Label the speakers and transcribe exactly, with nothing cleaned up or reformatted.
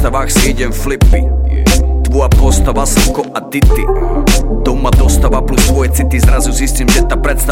Speaker 1: postavách si idem flipy. Tvoja postava, Slko a Dity. Doma dostava plus tvoje city. Zrazu zistím, že tá predstava